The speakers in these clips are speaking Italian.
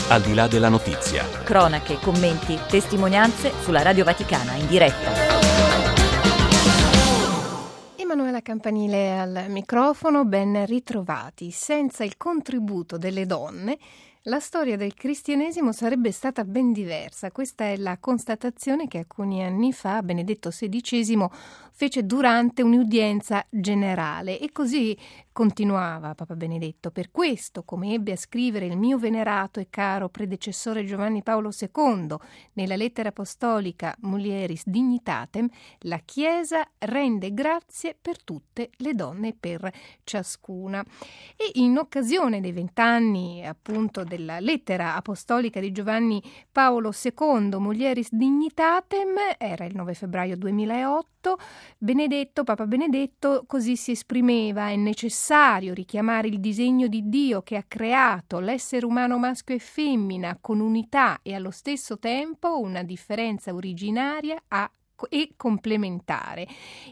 Al di là della notizia. Cronache, commenti, testimonianze sulla Radio Vaticana in diretta. Emanuela Campanile al microfono, ben ritrovati. Senza il contributo delle donne, la storia del cristianesimo sarebbe stata ben diversa. Questa è la constatazione che alcuni anni fa Benedetto XVI fece durante un'udienza generale. E così continuava Papa Benedetto: per questo, come ebbe a scrivere il mio venerato e caro predecessore Giovanni Paolo II nella lettera apostolica Mulieris Dignitatem, la Chiesa rende grazie per tutte le donne e per ciascuna. E in occasione dei 20 anni appunto della lettera apostolica di Giovanni Paolo II Mulieris Dignitatem, era il 9 febbraio 2008, Papa Benedetto così si esprimeva: è necessario richiamare il disegno di Dio che ha creato l'essere umano maschio e femmina con unità e allo stesso tempo una differenza originaria e complementare.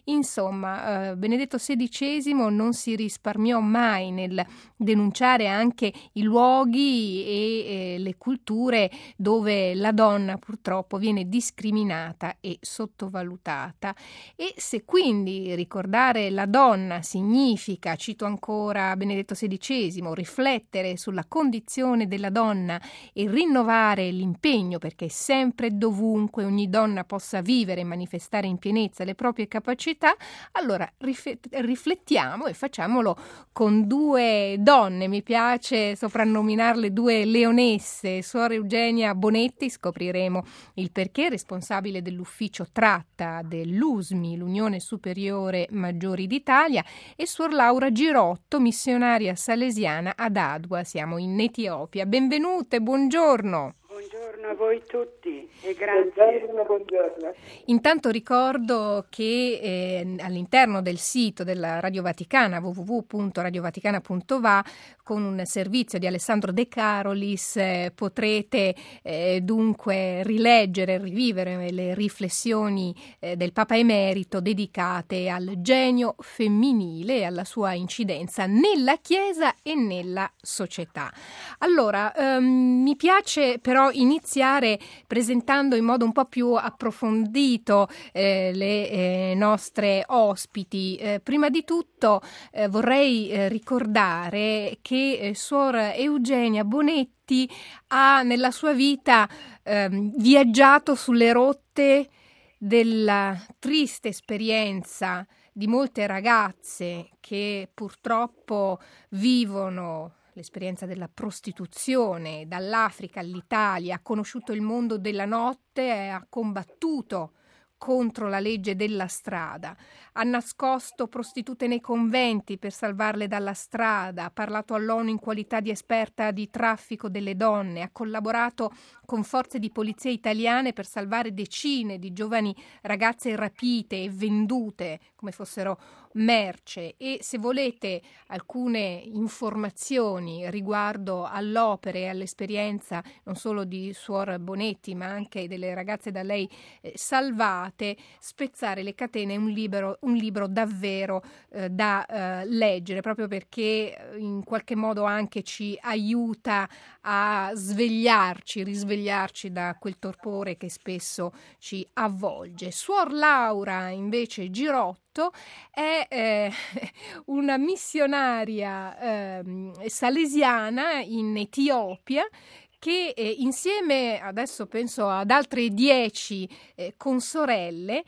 Insomma, Benedetto XVI non si risparmiò mai nel denunciare anche i luoghi e le culture dove la donna purtroppo viene discriminata e sottovalutata. E se quindi ricordare la donna significa, cito ancora Benedetto XVI, riflettere sulla condizione della donna e rinnovare l'impegno perché sempre e dovunque ogni donna possa vivere e manifestare in pienezza le proprie capacità, allora riflettiamo e facciamolo con due donne. Mi piace soprannominarle due leonesse. Suor Eugenia Bonetti, scopriremo il perché, responsabile dell'ufficio tratta dell'USMI, l'Unione Superiore Maggiori d'Italia, e Suor Laura Girotto, missionaria salesiana ad Adua, siamo in Etiopia. Benvenute, buongiorno. Buongiorno a voi tutti e grazie. Buongiorno. Intanto ricordo che all'interno del sito della Radio Vaticana, www.radiovaticana.va, con un servizio di Alessandro De Carolis potrete dunque rileggere e rivivere le riflessioni del Papa Emerito dedicate al genio femminile e alla sua incidenza nella Chiesa e nella società. Allora, mi piace però iniziare presentando in modo un po' più approfondito le nostre ospiti. Prima di tutto vorrei ricordare che Suor Eugenia Bonetti ha nella sua vita viaggiato sulle rotte della triste esperienza di molte ragazze che purtroppo vivono l'esperienza della prostituzione, dall'Africa all'Italia, ha conosciuto il mondo della notte e ha combattuto contro la legge della strada, ha nascosto prostitute nei conventi per salvarle dalla strada, ha parlato all'ONU in qualità di esperta di traffico delle donne, ha collaborato con forze di polizia italiane per salvare decine di giovani ragazze rapite e vendute come fossero merce. E se volete alcune informazioni riguardo all'opera e all'esperienza non solo di Suor Bonetti ma anche delle ragazze da lei salvate, Spezzare le catene è un libro davvero da leggere, proprio perché in qualche modo anche ci aiuta a risvegliarci da quel torpore che spesso ci avvolge. Suor Laura invece Girotto è una missionaria salesiana in Etiopia che insieme, adesso penso ad altre 10 consorelle,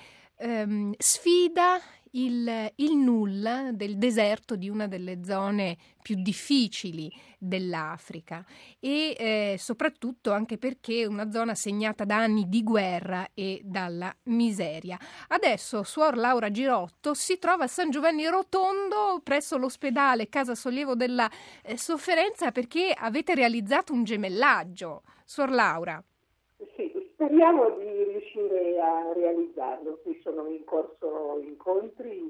sfida il nulla del deserto di una delle zone più difficili dell'Africa e soprattutto anche perché è una zona segnata da anni di guerra e dalla miseria. Adesso Suor Laura Girotto si trova a San Giovanni Rotondo presso l'ospedale Casa Sollievo della Sofferenza perché avete realizzato un gemellaggio. Suor Laura. Sì, speriamo di riuscire a realizzarlo. Qui sono in corso incontri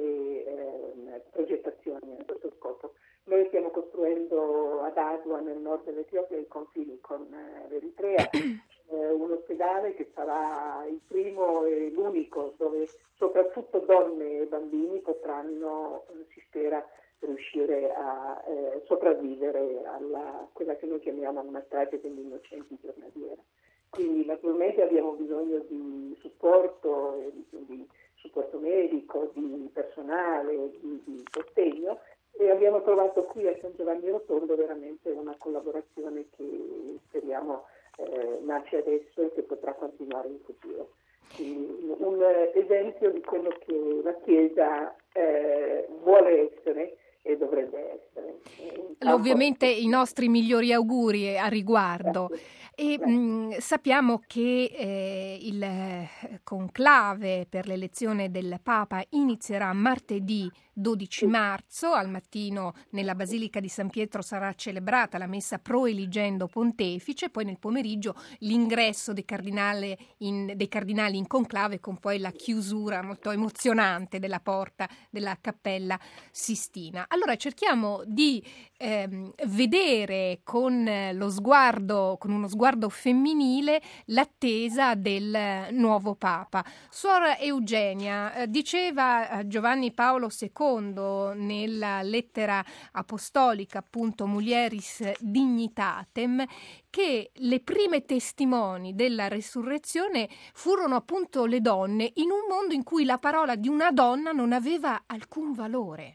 e progettazioni a questo scopo. Noi stiamo costruendo ad Adua, nel nord dell'Etiopia, i confini con l'Eritrea, un ospedale che sarà il primo e l'unico dove soprattutto donne e bambini potranno, si spera, riuscire a sopravvivere a quella che noi chiamiamo una strage degli innocenti giornaliera. Quindi naturalmente abbiamo bisogno di supporto, di supporto medico, di personale, di sostegno, e abbiamo trovato qui a San Giovanni Rotondo veramente una collaborazione che speriamo nasce adesso e che potrà continuare in futuro. Quindi un esempio di quello che la Chiesa vuole essere e dovrebbe essere. Ovviamente i nostri migliori auguri a riguardo. Grazie. E sappiamo che il conclave per l'elezione del Papa inizierà martedì 12 marzo. Al mattino nella Basilica di San Pietro sarà celebrata la messa proeligendo pontefice, poi nel pomeriggio l'ingresso dei cardinali in conclave, con poi la chiusura molto emozionante della porta della Cappella Sistina. Allora cerchiamo di vedere con uno sguardo femminile l'attesa del nuovo Papa. Suor Eugenia, diceva Giovanni Paolo II nella lettera apostolica, appunto Mulieris Dignitatem, che le prime testimoni della resurrezione furono appunto le donne, in un mondo in cui la parola di una donna non aveva alcun valore.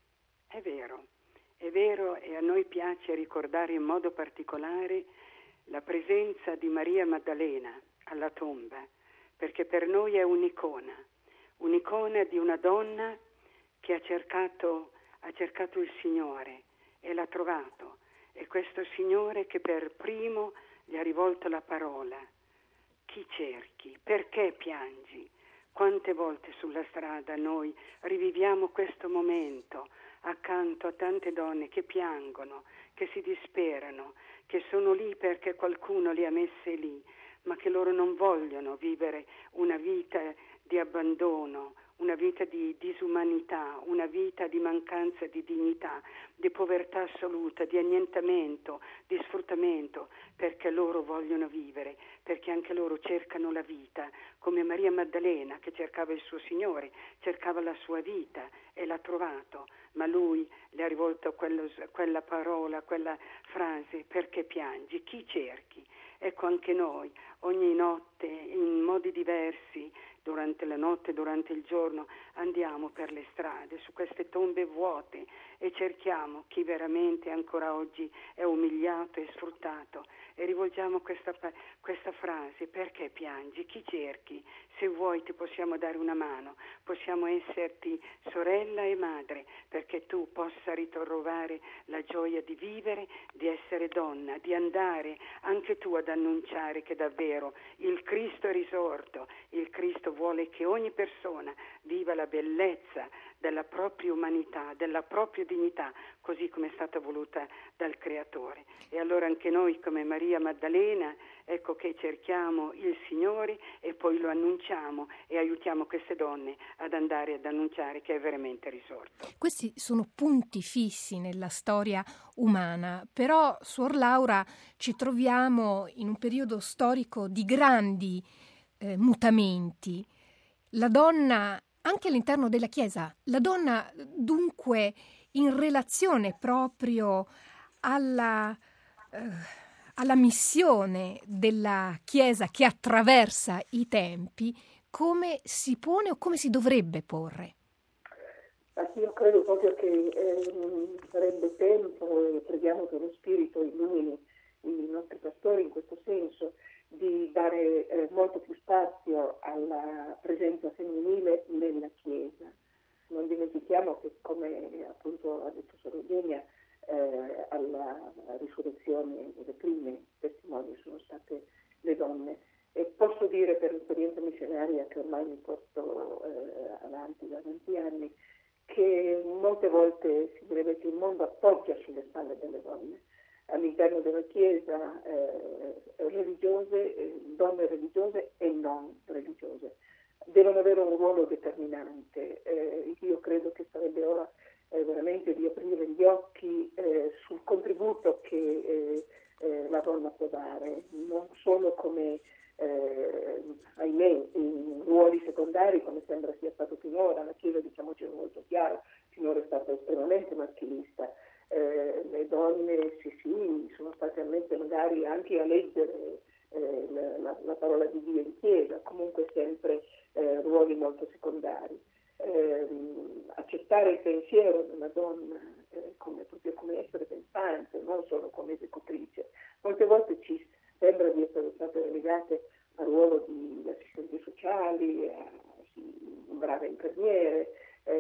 È vero, e a noi piace ricordare in modo particolare la presenza di Maria Maddalena alla tomba, perché per noi è un'icona di una donna che ha cercato il Signore e l'ha trovato, e questo Signore che per primo gli ha rivolto la parola: chi cerchi? Perché piangi? Quante volte sulla strada noi riviviamo questo momento accanto a tante donne che piangono, che si disperano, che sono lì perché qualcuno le ha messe lì, ma che loro non vogliono vivere una vita di abbandono, una vita di disumanità, una vita di mancanza di dignità, di povertà assoluta, di annientamento, di sfruttamento, perché loro vogliono vivere, perché anche loro cercano la vita, come Maria Maddalena che cercava il suo Signore, cercava la sua vita e l'ha trovato, ma lui le ha rivolto quella parola, quella frase: perché piangi? Chi cerchi? Ecco, anche noi ogni notte in modi diversi, durante la notte, durante il giorno, andiamo per le strade, su queste tombe vuote, e cerchiamo chi veramente ancora oggi è umiliato e sfruttato, e rivolgiamo questa frase: perché piangi? Chi cerchi? Se vuoi ti possiamo dare una mano, possiamo esserti sorella e madre, perché tu possa ritrovare la gioia di vivere, di essere donna, di andare anche tu ad annunciare che davvero il Cristo è risorto. Il Cristo vuole che ogni persona viva la bellezza della propria umanità, della propria dignità, così come è stata voluta dal Creatore. E allora anche noi, come Maria Maddalena, ecco che cerchiamo il Signore e poi lo annunciamo e aiutiamo queste donne ad andare ad annunciare che è veramente risorto. Questi sono punti fissi nella storia umana, però, Suor Laura, ci troviamo in un periodo storico di grandi mutamenti. La donna, anche all'interno della Chiesa, la donna dunque in relazione proprio alla missione della Chiesa che attraversa i tempi, come si pone o come si dovrebbe porre? Io credo proprio che sarebbe tempo, e preghiamo che lo Spirito illumini i nostri pastori in questo senso, di dare molto più spazio alla presenza femminile nella Chiesa. Non dimentichiamo che, come appunto ha detto Sor Eugenia, alla risurrezione le prime testimoni sono state le donne, e posso dire per l'esperienza missionaria che ormai mi porto avanti da tanti anni, che molte volte si direbbe che il mondo appoggia sulle spalle delle donne all'interno della Chiesa, religiose, donne religiose e non religiose. Devono avere un ruolo determinante. Io credo che sarebbe ora veramente di aprire gli occhi sul contributo che la donna può dare, non solo come ahimè in ruoli secondari come sembra sia stato finora. La Chiesa, diciamoci molto chiaro, finora è stata estremamente maschilista. Le donne sì, sono state ammesse magari anche a leggere la parola di Dio in chiesa, comunque sempre ruoli molto secondari. Accettare il pensiero della donna proprio come essere pensante, non solo come esecutrice. Molte volte ci sembra di essere state relegate al ruolo di assistenti sociali, brave infermiere,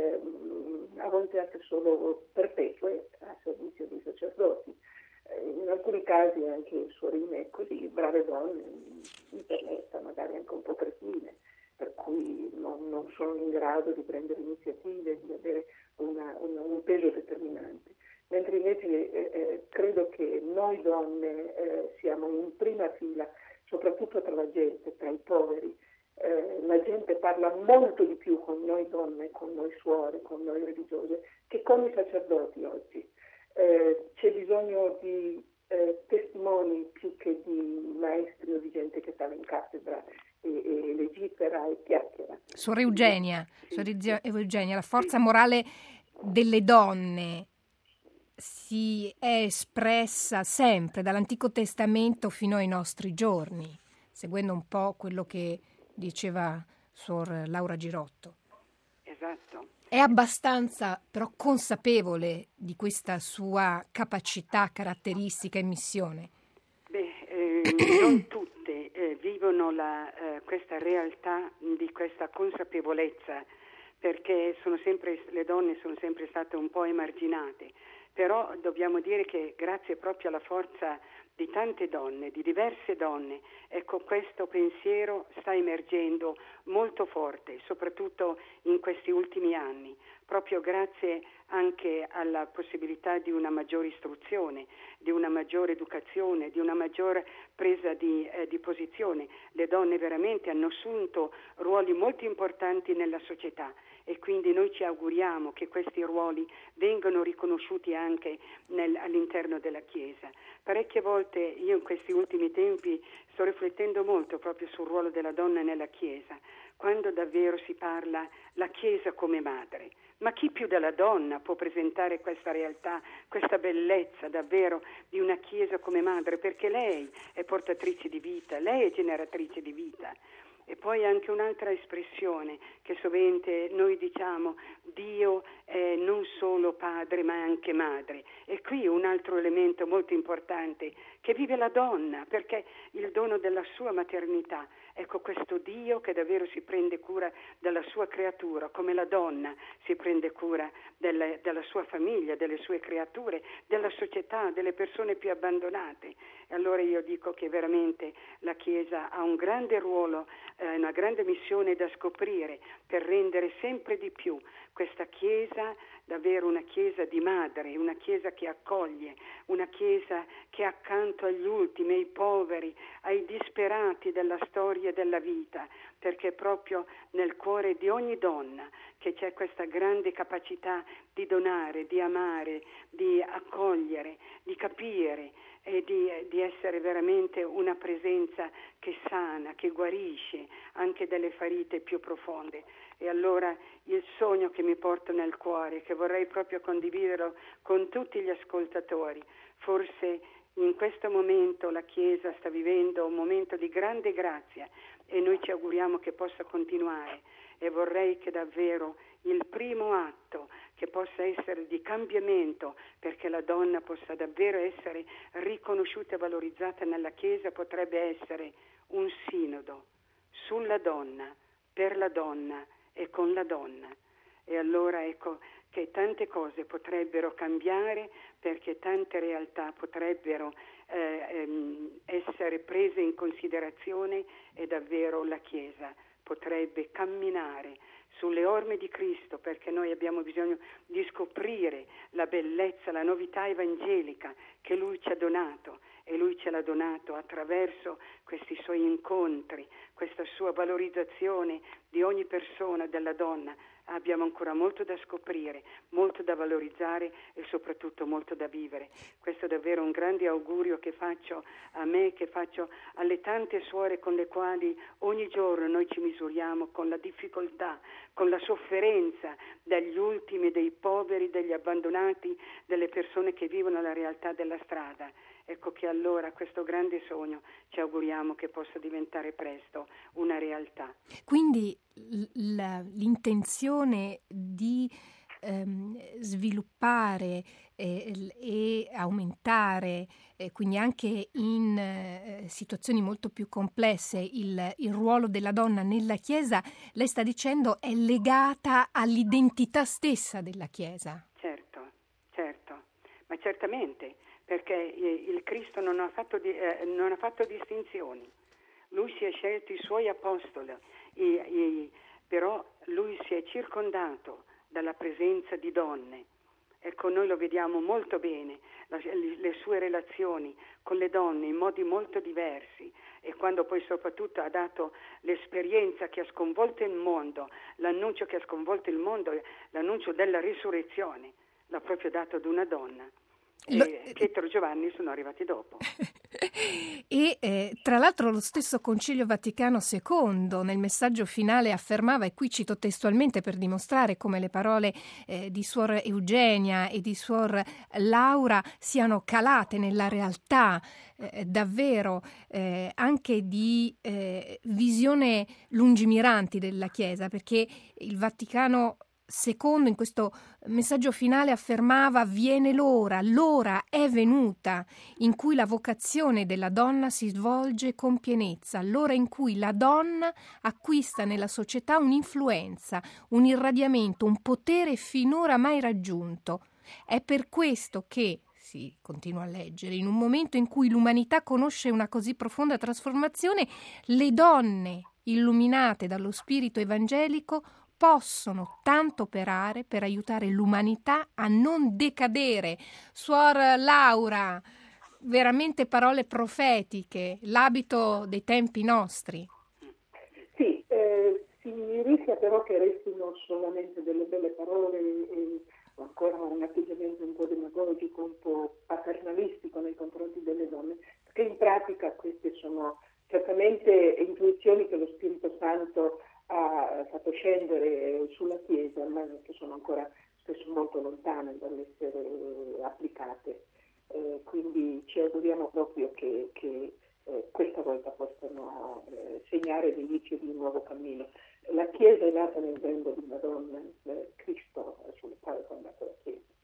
a volte anche solo perpetue a servizio dei sacerdoti. In alcuni casi anche suorine così, brave donne, in permessa, magari anche un po' cretine, per cui non sono in grado di prendere iniziative, di avere un peso determinante. Mentre invece credo che noi donne siamo in prima fila, soprattutto tra la gente, tra i poveri. La gente parla molto di più con noi donne, con noi suore, con noi religiose, che con i sacerdoti oggi. C'è bisogno di testimoni più che di maestri o di gente che sta in cattedra e legifera e chiacchiera. Suor Eugenia, la forza morale delle donne si è espressa sempre dall'Antico Testamento fino ai nostri giorni, seguendo un po' quello che diceva Suor Laura Girotto. Esatto. È abbastanza però consapevole di questa sua capacità, caratteristica e missione? Non tutte vivono questa realtà di questa consapevolezza, perché le donne sono sempre state un po' emarginate, però dobbiamo dire che grazie proprio alla forza di tante donne, di diverse donne, ecco, questo pensiero sta emergendo molto forte, soprattutto in questi ultimi anni, proprio grazie anche alla possibilità di una maggiore istruzione, di una maggiore educazione, di una maggiore presa di posizione. Le donne veramente hanno assunto ruoli molto importanti nella società e quindi noi ci auguriamo che questi ruoli vengano riconosciuti anche all'interno della Chiesa. Parecchie volte io in questi ultimi tempi sto riflettendo molto proprio sul ruolo della donna nella Chiesa, quando davvero si parla la Chiesa come madre. Ma chi più della donna può presentare questa realtà, questa bellezza davvero di una Chiesa come madre? Perché lei è portatrice di vita, lei è generatrice di vita. E poi anche un'altra espressione che sovente noi diciamo: Dio è non solo padre ma anche madre. E qui un altro elemento molto importante che vive la donna, perché il dono della sua maternità, ecco, questo Dio che davvero si prende cura della sua creatura, come la donna si prende cura della sua famiglia, delle sue creature, della società, delle persone più abbandonate. E allora io dico che veramente la Chiesa ha un grande ruolo, una grande missione da scoprire per rendere sempre di più questa Chiesa davvero una Chiesa di madre, una Chiesa che accoglie, una Chiesa che è accanto agli ultimi, ai poveri, ai disperati della storia e della vita, perché proprio nel cuore di ogni donna che c'è questa grande capacità di donare, di amare, di accogliere, di capire e di essere veramente una presenza che sana, che guarisce anche delle ferite più profonde. E allora il sogno che mi porto nel cuore, che vorrei proprio condividerlo con tutti gli ascoltatori, forse in questo momento la Chiesa sta vivendo un momento di grande grazia e noi ci auguriamo che possa continuare, e vorrei che davvero il primo atto che possa essere di cambiamento perché la donna possa davvero essere riconosciuta e valorizzata nella Chiesa potrebbe essere un sinodo sulla donna, per la donna e con la donna. E allora ecco che tante cose potrebbero cambiare, perché tante realtà potrebbero essere prese in considerazione e davvero la Chiesa potrebbe camminare sulle orme di Cristo, perché noi abbiamo bisogno di scoprire la bellezza, la novità evangelica che Lui ci ha donato, e Lui ce l'ha donato attraverso questi Suoi incontri, questa Sua valorizzazione di ogni persona, della donna, abbiamo ancora molto da scoprire, molto da valorizzare e soprattutto molto da vivere. Questo è davvero un grande augurio che faccio a me, che faccio alle tante suore con le quali ogni giorno noi ci misuriamo, con la difficoltà, con la sofferenza degli ultimi, dei poveri, degli abbandonati, delle persone che vivono la realtà della strada. Ecco che allora questo grande sogno ci auguriamo che possa diventare presto una realtà. Quindi l'intenzione di sviluppare e aumentare, quindi anche in situazioni molto più complesse, il ruolo della donna nella Chiesa, lei sta dicendo, è legata all'identità stessa della Chiesa. Certo, ma certamente, perché il Cristo non ha fatto distinzioni. Lui si è scelto i suoi apostoli, però lui si è circondato dalla presenza di donne. Ecco, noi lo vediamo molto bene, le sue relazioni con le donne in modi molto diversi, e quando poi soprattutto ha dato l'esperienza che ha sconvolto il mondo, l'annuncio che ha sconvolto il mondo, l'annuncio della risurrezione, l'ha proprio dato ad una donna. Pietro e Giovanni sono arrivati dopo. E tra l'altro lo stesso Concilio Vaticano II nel messaggio finale affermava, e qui cito testualmente per dimostrare come le parole di Suor Eugenia e di Suor Laura siano calate nella realtà davvero anche di visione lungimiranti della Chiesa, perché il Vaticano II in questo messaggio finale affermava: viene l'ora è venuta in cui la vocazione della donna si svolge con pienezza, l'ora in cui la donna acquista nella società un'influenza, un irradiamento, un potere finora mai raggiunto. È per questo che, si continua a leggere, in un momento in cui l'umanità conosce una così profonda trasformazione, le donne illuminate dallo spirito evangelico possono tanto operare per aiutare l'umanità a non decadere. Suor Laura, veramente parole profetiche, l'abito dei tempi nostri. Sì, si rischia però che restino solamente delle belle parole e ancora un atteggiamento un po' demagogico, un po' paternalistico nei confronti delle donne, perché in pratica queste sono certamente intuizioni che lo Spirito Santo ha fatto scendere sulla Chiesa, ma che sono ancora spesso molto lontane dall'essere applicate. Quindi ci auguriamo proprio che questa volta possano segnare l'inizio di un nuovo cammino. La Chiesa è nata nel grembo di Madonna, Cristo sul quale è fondata la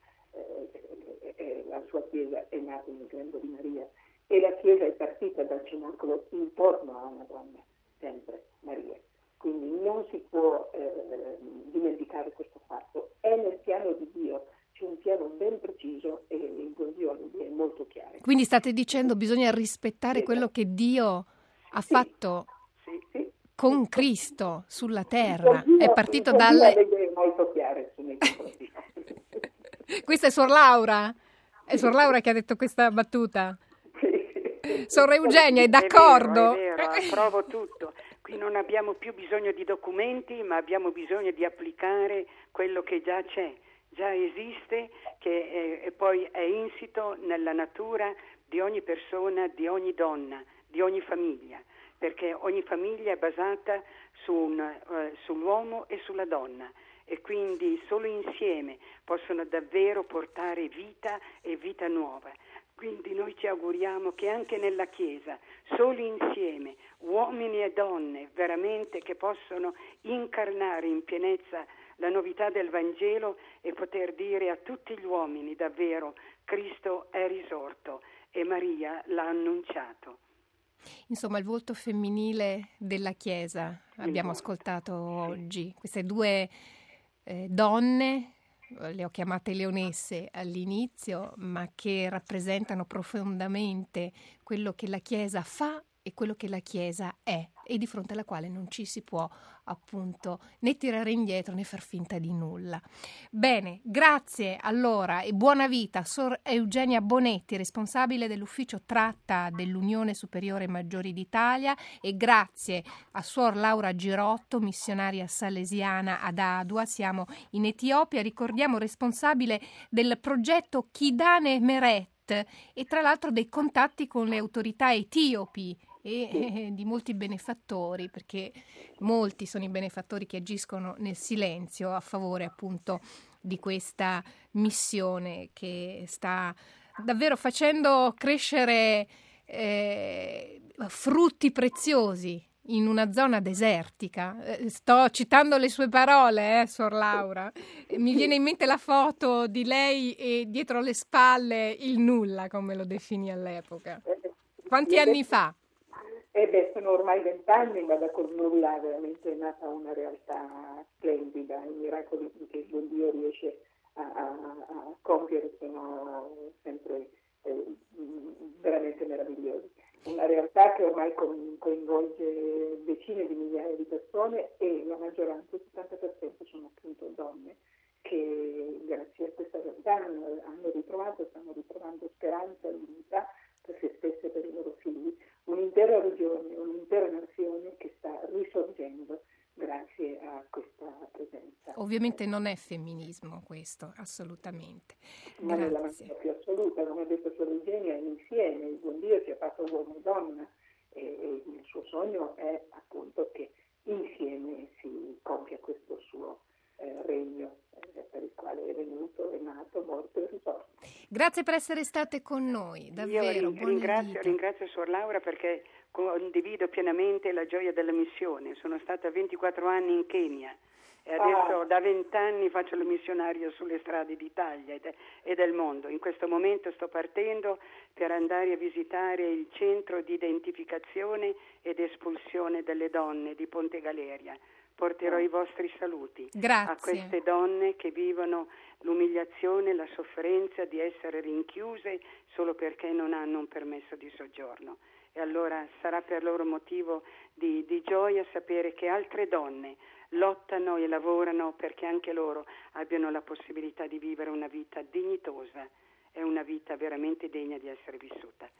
Chiesa, la sua Chiesa è nata nel grembo di Maria, e la Chiesa è partita dal cenacolo intorno a una donna, sempre Maria. Quindi non si può dimenticare questo fatto. È nel piano di Dio, c'è un piano ben preciso e l'intenzione è molto chiara. Quindi state dicendo bisogna rispettare quello che Dio ha fatto con Cristo sulla terra. È partito dalle... Le idee molto chiare su nei confronti. Questa è Suor Laura? È Suor Laura che ha detto questa battuta? Suor Eugenia è d'accordo? È vero, approvo tutto. Qui non abbiamo più bisogno di documenti, ma abbiamo bisogno di applicare quello che già c'è, già esiste, che e poi è insito nella natura di ogni persona, di ogni donna, di ogni famiglia, perché ogni famiglia è basata sull'uomo e sulla donna, e quindi solo insieme possono davvero portare vita e vita nuova. Quindi noi ci auguriamo che anche nella Chiesa, solo insieme, uomini e donne veramente che possono incarnare in pienezza la novità del Vangelo e poter dire a tutti gli uomini davvero: Cristo è risorto e Maria l'ha annunciato. Insomma, il volto femminile della Chiesa abbiamo ascoltato oggi. Queste due donne, le ho chiamate leonesse all'inizio, ma che rappresentano profondamente quello che la Chiesa fa e quello che la Chiesa è e di fronte alla quale non ci si può appunto né tirare indietro né far finta di nulla. Bene, grazie allora e buona vita Sor Eugenia Bonetti, responsabile dell'ufficio tratta dell'Unione Superiore Maggiori d'Italia, e grazie a Suor Laura Girotto, missionaria salesiana ad Adua. Siamo in Etiopia, ricordiamo responsabile del progetto Kidane Meret e tra l'altro dei contatti con le autorità etiopi e di molti benefattori, perché molti sono i benefattori che agiscono nel silenzio a favore appunto di questa missione che sta davvero facendo crescere frutti preziosi in una zona desertica. Sto citando le sue parole, Suor Laura. Mi viene in mente la foto di lei e dietro le spalle il nulla, come lo definì all'epoca. Quanti anni fa? Sono ormai 20 anni, ma da quel nulla veramente è nata una realtà splendida. I miracoli che il buon Dio riesce a compiere sono sempre veramente meravigliosi. Una realtà che ormai coinvolge decine di migliaia di persone e la maggioranza, il 70%, sono appunto donne che grazie a questa realtà stanno ritrovando speranza e dignità per se stesse e per i loro figli. Un'intera regione, un'intera nazione che sta risorgendo grazie a questa presenza. Ovviamente non è femminismo questo, assolutamente. Ma nella maniera più assoluta, come ha detto Suor Eugenia, insieme il buon Dio si è fatto uomo e donna e il suo sogno è appunto che insieme si compia questo suo regno per il quale è venuto, è nato, morto e risorto. Grazie per essere state con noi, davvero. Io ringrazio Suor Laura perché condivido pienamente la gioia della missione. Sono stata 24 anni in Kenya e adesso da 20 anni faccio il missionario sulle strade d'Italia e del mondo. In questo momento sto partendo per andare a visitare il centro di identificazione ed espulsione delle donne di Ponte Galeria. Porterò i vostri saluti a queste donne che vivono l'umiliazione, la sofferenza di essere rinchiuse solo perché non hanno un permesso di soggiorno. E allora sarà per loro motivo di gioia sapere che altre donne lottano e lavorano perché anche loro abbiano la possibilità di vivere una vita dignitosa e una vita veramente degna di essere vissuta.